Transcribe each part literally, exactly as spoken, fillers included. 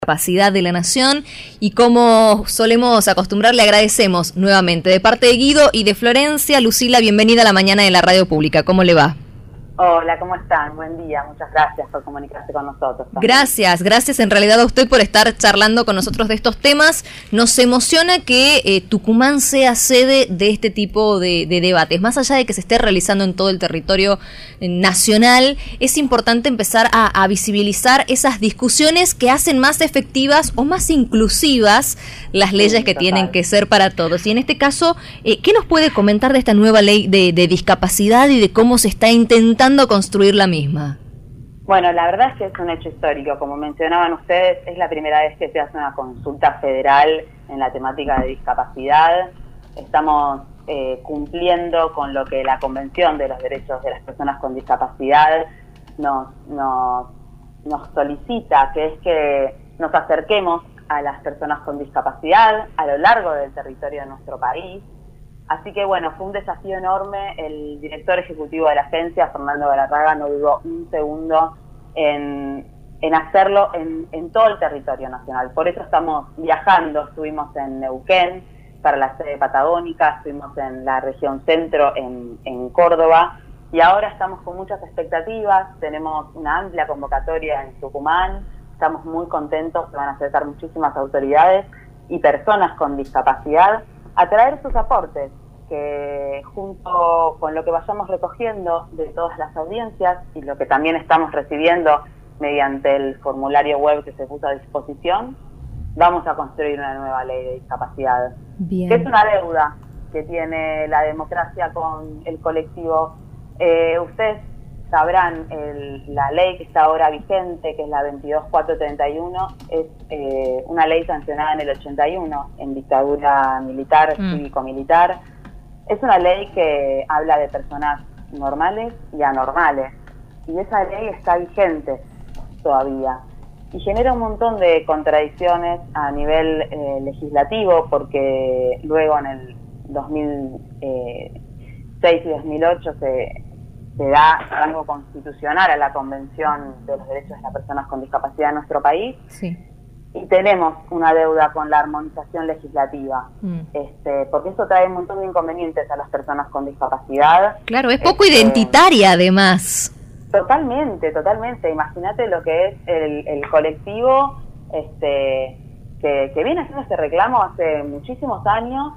Capacidad de la Nación, y como solemos acostumbrar, le agradecemos nuevamente de parte de Guido y de Florencia. Lucila, bienvenida a la mañana de la radio pública. ¿Cómo le va? Hola, ¿cómo están? Buen día, muchas gracias por comunicarse con nosotros también. Gracias, gracias en realidad a usted por estar charlando con nosotros de estos temas. Nos emociona que eh, Tucumán sea sede de este tipo de, de debates. Más allá de que se esté realizando en todo el territorio eh, nacional, es importante empezar a, a visibilizar esas discusiones que hacen más efectivas o más inclusivas las leyes sí, que total. tienen que ser para todos. Y en este caso, eh, ¿qué nos puede comentar de esta nueva ley de, de discapacidad y de cómo se está intentando construir la misma? Bueno, la verdad es que es un hecho histórico. Como mencionaban ustedes, es la primera vez que se hace una consulta federal en la temática de discapacidad. Estamos eh, cumpliendo con lo que la Convención de los Derechos de las Personas con Discapacidad nos, nos, nos solicita, que es que nos acerquemos a las personas con discapacidad a lo largo del territorio de nuestro país. Así que bueno, fue un desafío enorme. El director ejecutivo de la agencia, Fernando Galarraga, no dudó un segundo en, en hacerlo en, en todo el territorio nacional. Por eso estamos viajando, estuvimos en Neuquén para la sede patagónica, estuvimos en la región centro, en, en Córdoba, y ahora estamos con muchas expectativas. Tenemos una amplia convocatoria en Tucumán, estamos muy contentos, se van a acercar muchísimas autoridades y personas con discapacidad a traer sus aportes, que junto con lo que vayamos recogiendo de todas las audiencias y lo que también estamos recibiendo mediante el formulario web que se puso a disposición, vamos a construir una nueva ley de discapacidad. Bien. Que es una deuda que tiene la democracia con el colectivo. Eh, ustedes sabrán, el, la ley que está ahora vigente, que es la veintidós mil cuatrocientos treinta y uno, es eh, una ley sancionada en el ochenta y uno, en dictadura militar, mm. cívico-militar. Es una ley que habla de personas normales y anormales, y esa ley está vigente todavía, y genera un montón de contradicciones a nivel eh, legislativo, porque luego en el dos mil seis y dos mil ocho se... se da rango constitucional a la Convención de los Derechos de las Personas con Discapacidad en nuestro país, sí. Y tenemos una deuda con la armonización legislativa, mm. este, porque eso trae un montón de inconvenientes a las personas con discapacidad. Claro, es poco este, identitaria además. Totalmente, totalmente. Imagínate lo que es el, el colectivo este, que, que viene haciendo este reclamo hace muchísimos años,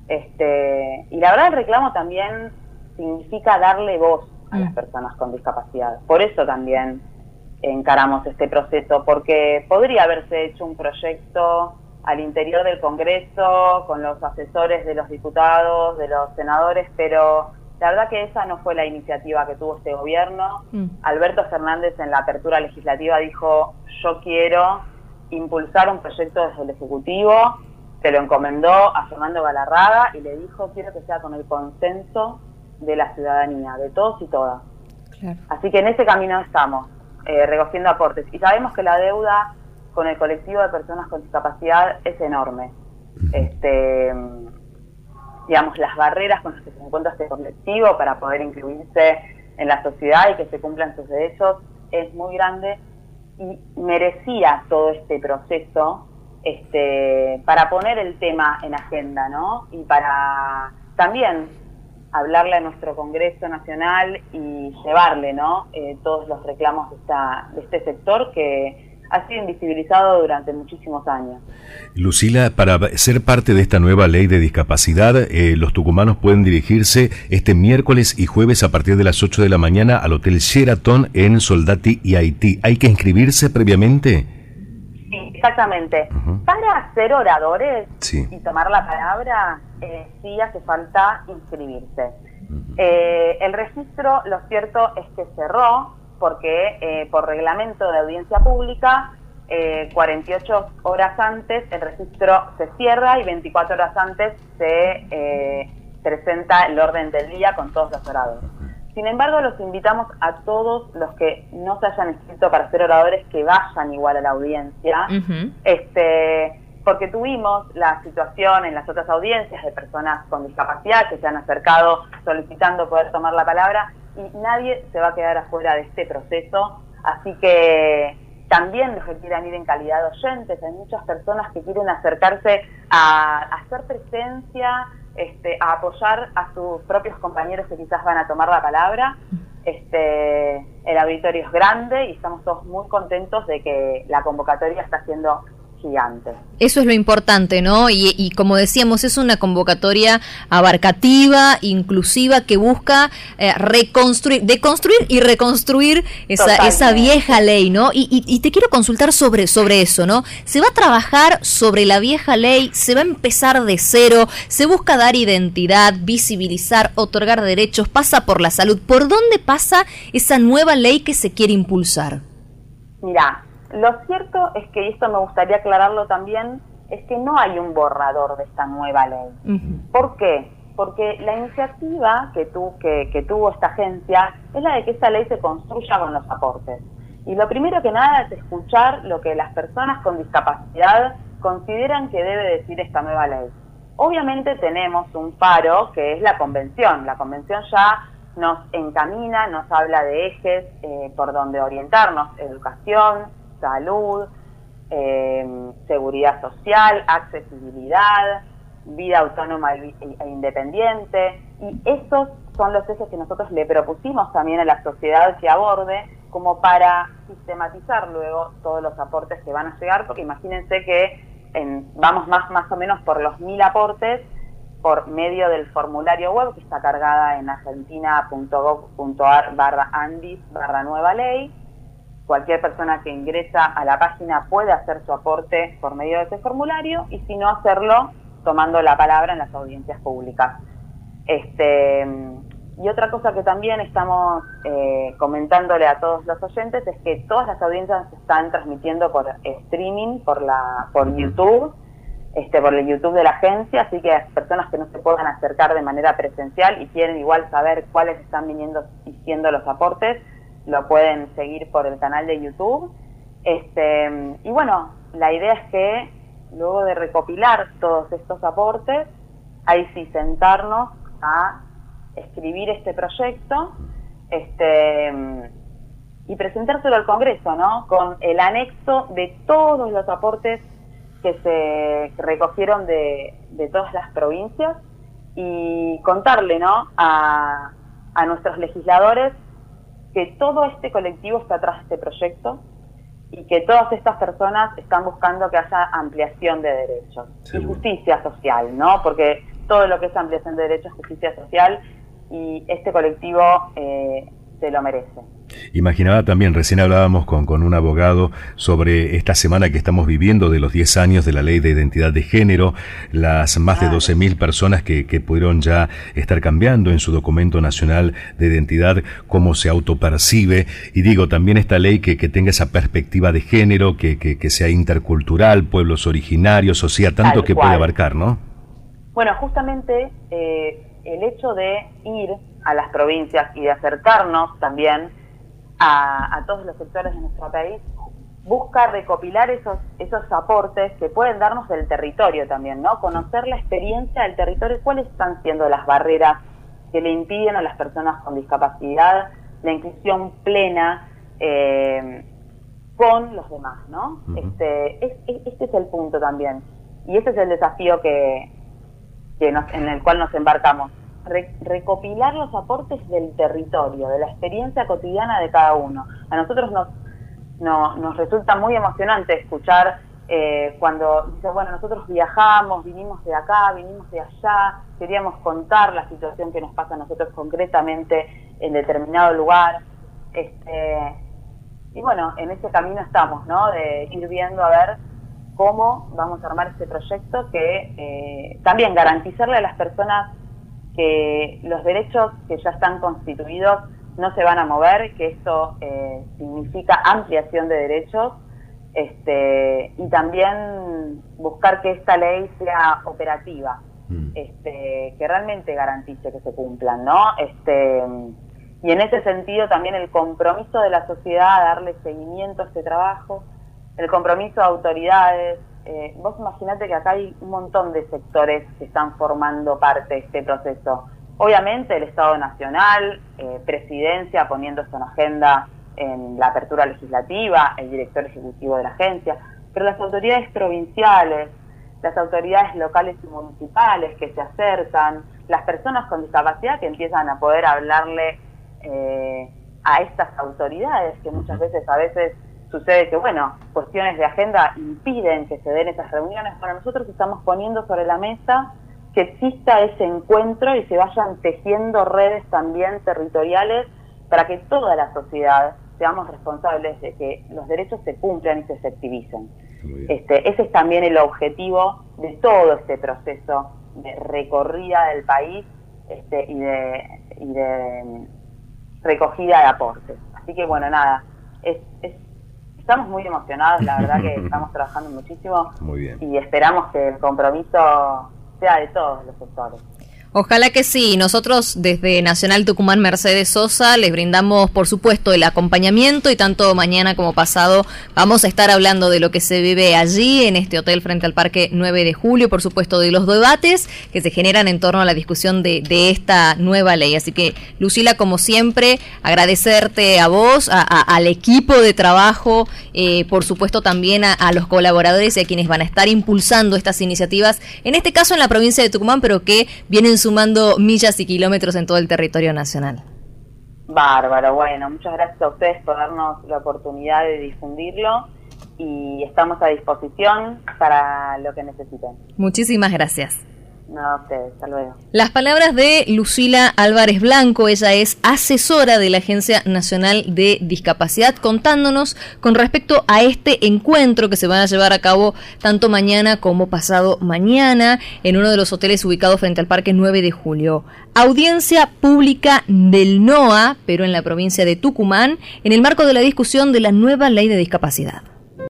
este, y la verdad el reclamo también significa darle voz a las personas con discapacidad. Por eso también encaramos este proceso, porque podría haberse hecho un proyecto al interior del Congreso, con los asesores de los diputados, de los senadores, pero la verdad que esa no fue la iniciativa que tuvo este gobierno. Mm. Alberto Fernández en la apertura legislativa dijo: yo quiero impulsar un proyecto desde el Ejecutivo, se lo encomendó a Fernando Galarraga y le dijo: quiero que sea con el consenso de la ciudadanía, de todos y todas. Claro. Así que en ese camino estamos, eh, recogiendo aportes. Y sabemos que la deuda con el colectivo de personas con discapacidad es enorme. Este, digamos, las barreras con las que se encuentra este colectivo para poder incluirse en la sociedad y que se cumplan sus derechos es muy grande, y merecía todo este proceso este, para poner el tema en agenda, ¿no? Y para también hablarle a nuestro Congreso Nacional y llevarle, ¿no? Eh, todos los reclamos de, esta, de este sector que ha sido invisibilizado durante muchísimos años. Lucila, para ser parte de esta nueva ley de discapacidad, eh, los tucumanos pueden dirigirse este miércoles y jueves a partir de las ocho de la mañana al Hotel Sheraton en Soldati y Haití. ¿Hay que inscribirse previamente? Sí, exactamente. Uh-huh. Para ser oradores sí. y tomar la palabra, eh, sí hace falta inscribirse. Uh-huh. Eh, el registro, lo cierto es que cerró, porque eh, por reglamento de audiencia pública, eh, cuarenta y ocho horas antes el registro se cierra y veinticuatro horas antes se eh, presenta el orden del día con todos los oradores. Sin embargo, los invitamos a todos los que no se hayan inscrito para ser oradores que vayan igual a la audiencia, uh-huh. este, porque tuvimos la situación en las otras audiencias de personas con discapacidad que se han acercado solicitando poder tomar la palabra, y nadie se va a quedar afuera de este proceso. Así que también los que quieran ir en calidad de oyentes. Hay muchas personas que quieren acercarse a, a hacer presencia, este, a apoyar a sus propios compañeros que quizás van a tomar la palabra. Este, el auditorio es grande y estamos todos muy contentos de que la convocatoria está siendo gigante. Eso es lo importante, ¿no? Y, y como decíamos, es una convocatoria abarcativa, inclusiva, que busca eh, reconstruir, deconstruir y reconstruir esa, esa vieja ley, ¿no? Y, y, y te quiero consultar sobre, sobre eso, ¿no? ¿Se va a trabajar sobre la vieja ley? ¿Se va a empezar de cero? ¿Se busca dar identidad, visibilizar, otorgar derechos? ¿Pasa por la salud? ¿Por dónde pasa esa nueva ley que se quiere impulsar? Mirá, lo cierto es que, y esto me gustaría aclararlo también, es que no hay un borrador de esta nueva ley. Uh-huh. ¿Por qué? Porque la iniciativa que, tu, que, que tuvo esta agencia es la de que esta ley se construya con los aportes. Y lo primero que nada es escuchar lo que las personas con discapacidad consideran que debe decir esta nueva ley. Obviamente tenemos un faro que es la convención. La convención ya nos encamina, nos habla de ejes eh, por donde orientarnos: educación, salud, eh, seguridad social, accesibilidad, vida autónoma e independiente, y esos son los ejes que nosotros le propusimos también a la sociedad que aborde, como para sistematizar luego todos los aportes que van a llegar, porque imagínense que en, vamos más, más o menos por los mil aportes por medio del formulario web que está cargada en argentina punto gov punto ar barra andis barra nueva ley. Cualquier persona que ingresa a la página puede hacer su aporte por medio de ese formulario, y si no, hacerlo tomando la palabra en las audiencias públicas. Este, y otra cosa que también estamos eh, comentándole a todos los oyentes es que todas las audiencias se están transmitiendo por streaming, por la por YouTube, este, por el YouTube de la agencia, así que las personas que no se puedan acercar de manera presencial y quieren igual saber cuáles están viniendo y siendo los aportes, lo pueden seguir por el canal de YouTube. Este, y bueno, la idea es que luego de recopilar todos estos aportes, ahí sí sentarnos a escribir este proyecto este, y presentárselo al Congreso, ¿no? Con el anexo de todos los aportes que se recogieron de, de todas las provincias, y contarle, ¿no?, a, a nuestros legisladores que todo este colectivo está atrás de este proyecto y que todas estas personas están buscando que haya ampliación de derechos y justicia social, ¿no? Porque todo lo que es ampliación de derechos es justicia social, y este colectivo eh, se lo merece. Imaginaba también, recién hablábamos con, con un abogado sobre esta semana que estamos viviendo de los diez años de la Ley de Identidad de Género, las más de doce mil personas que, que pudieron ya estar cambiando en su documento nacional de identidad cómo se autopercibe, y digo, también esta ley que, que tenga esa perspectiva de género, que, que, que sea intercultural, pueblos originarios, o sea, tanto Tal que cual. Puede abarcar, ¿no? Bueno, justamente eh, el hecho de ir a las provincias y de acercarnos también A, a todos los sectores de nuestro país busca recopilar esos esos aportes que pueden darnos del territorio también, ¿no? Conocer la experiencia del territorio, cuáles están siendo las barreras que le impiden a las personas con discapacidad la inclusión plena eh, con los demás, ¿no? Uh-huh. Este es, este es el punto también, y ese es el desafío que, que nos, en el cual nos embarcamos. Re, recopilar los aportes del territorio, de la experiencia cotidiana de cada uno. A nosotros nos, no, nos resulta muy emocionante escuchar eh, cuando dice, bueno, nosotros viajamos, vinimos de acá, vinimos de allá, queríamos contar la situación que nos pasa a nosotros concretamente en determinado lugar. Este, y bueno, en ese camino estamos, ¿no? De ir viendo a ver cómo vamos a armar este proyecto que eh, también garantizarle a las personas que los derechos que ya están constituidos no se van a mover, que esto eh, significa ampliación de derechos, este, y también buscar que esta ley sea operativa, mm. este, que realmente garantice que se cumplan, ¿no? Este, y en ese sentido también el compromiso de la sociedad a darle seguimiento a este trabajo, el compromiso de autoridades. Eh, vos imaginate que acá hay un montón de sectores que están formando parte de este proceso. Obviamente el Estado Nacional, eh, Presidencia poniendo esto en agenda en la apertura legislativa, el director ejecutivo de la agencia, pero las autoridades provinciales, las autoridades locales y municipales que se acercan, las personas con discapacidad que empiezan a poder hablarle eh, a estas autoridades, que muchas veces, a veces sucede que, bueno, cuestiones de agenda impiden que se den esas reuniones. Bueno, nosotros estamos poniendo sobre la mesa que exista ese encuentro y se vayan tejiendo redes también territoriales para que toda la sociedad seamos responsables de que los derechos se cumplan y se efectivicen. Este, ese es también el objetivo de todo este proceso de recorrida del país este, y, de, y de recogida de aportes. Así que bueno, nada, es, es, estamos muy emocionados, la verdad que estamos trabajando muchísimo. Muy bien. Y esperamos que el compromiso sea de todos los sectores. Ojalá que sí. Nosotros desde Nacional Tucumán Mercedes Sosa les brindamos, por supuesto, el acompañamiento y tanto mañana como pasado vamos a estar hablando de lo que se vive allí en este hotel frente al Parque nueve de julio, por supuesto de los debates que se generan en torno a la discusión de, de esta nueva ley. Así que, Lucila, como siempre, agradecerte a vos, a, a, al equipo de trabajo, eh, por supuesto también a, a los colaboradores y a quienes van a estar impulsando estas iniciativas, en este caso en la provincia de Tucumán, pero que vienen sumando millas y kilómetros en todo el territorio nacional. Bárbaro, bueno, muchas gracias a ustedes por darnos la oportunidad de difundirlo y estamos a disposición para lo que necesiten. Muchísimas gracias. No, a ustedes, hasta luego. Las palabras de Lucila Álvarez Blanco, ella es asesora de la Agencia Nacional de Discapacidad, contándonos con respecto a este encuentro que se van a llevar a cabo tanto mañana como pasado mañana en uno de los hoteles ubicados frente al Parque nueve de julio. Audiencia pública del NOA, pero en la provincia de Tucumán, en el marco de la discusión de la nueva ley de discapacidad.